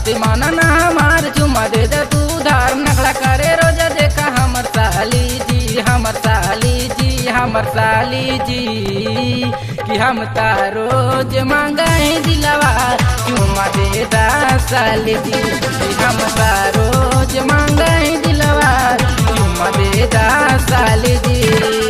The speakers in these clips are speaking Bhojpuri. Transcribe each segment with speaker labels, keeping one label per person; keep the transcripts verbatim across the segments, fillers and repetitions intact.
Speaker 1: बात माना ना हमार चुमा दे दे तू धार नखड़ा करे रोजा देखा हमर साली जी हमर साली जी हमर साली जी कि हम तार रोज मांगे दिलवा चुमा दे दा साली जी कि हम तार रोज मांगे दिलवा चुमा दे दा साली जी।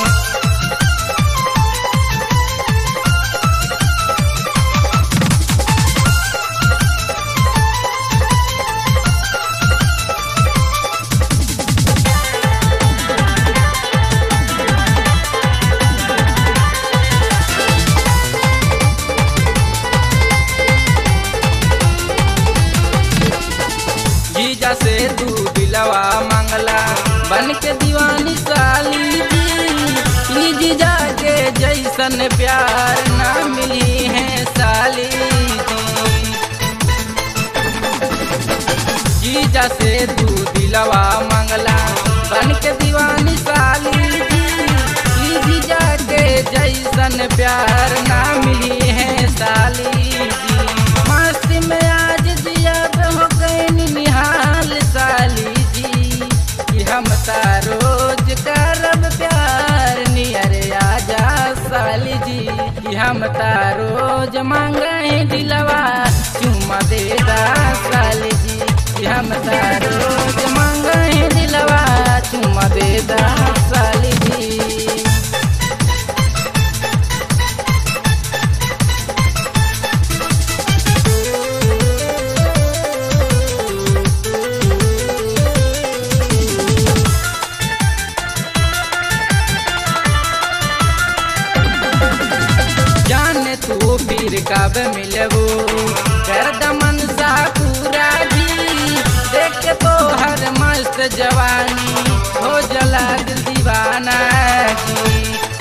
Speaker 1: जीजा से तू दिलवा मांगला बन के दीवानी साली जी ई जीजा के जैसन प्यार ना मिली है साली जी। जीजा से तू दिलवा मांगला बन के दीवानी साली जी ई जीजा के जैसन प्यार ना मिली है साली जी। मस्ती में आज जिया हो गई निहाल साली जी कि हम रोज करब प्यार नियरे आजा साली जी कि हम रोज मांगे दिलवा चुमा दे दा साली जी कि हम रोज मांगे दिलवा चुमा दे दा साली जी। जाने तू फिर कब मिलबू कर दमन सा पूरा जी देख तो हर मस्त जवानी हो जला दिल दीवाना जी।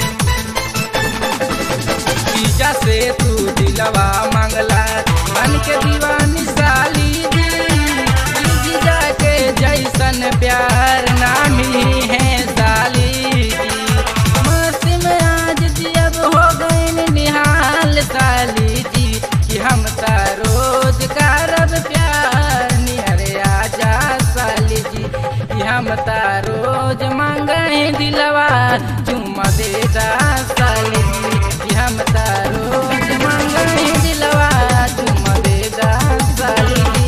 Speaker 1: जीजा से तू दिलवा मांगला मन के दीवानी साली जी जीजा के जैसन प्यार ना मिली है साली जी। मस्ती में आज जियब हो गई निहाल साली जी कि हम रोज करब प्यार नियरे आजा साली जी कि हम रोज मांगे दिलवा चुमा दे दा साली जी कि हम रोज मांगे दिलवा चुमा दे दा साली जी।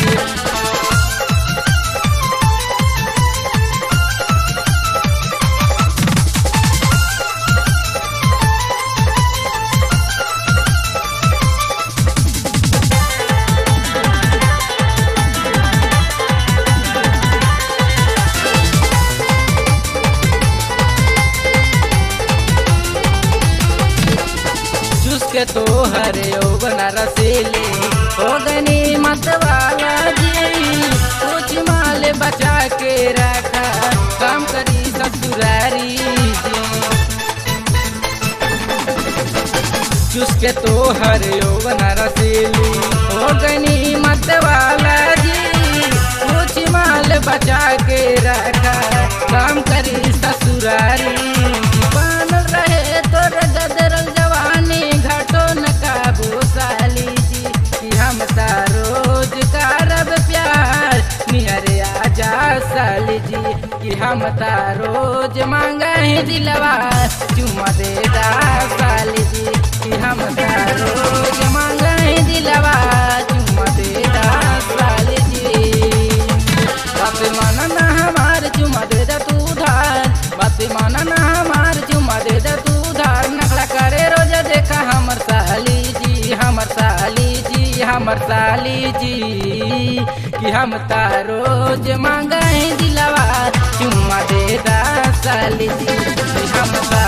Speaker 1: के तो हरे ओ बना रसीली हो गनी मतवाला जी कुछ माल बचा के रखा काम करी ससुरारी जी। चुसके तो हरे ओ बना रसीली हो गनी मतवाला जी कुछ माल बचा के रखा काम करी ससुरारी बन रहे तोर गदरल जवानी घटो न काबू साली जी कि हम रोज करब प्यार नियरे आजा साली जी कि हम रोज मांगे दिलवा चुमा दे दा साली जी कि हम रोज मांगे दिलवा चुमा दे दा साली जी। बात माना ना हमार चुमा दे दा तू धार बात माना ना हमार चुमा दे दा तू धार नखड़ा करे रोजा देखा हमर साली जी हमर साली जी हमर साली जी कि हम रोज मांगे दिलवा चुमा दे दा साली जी कि हम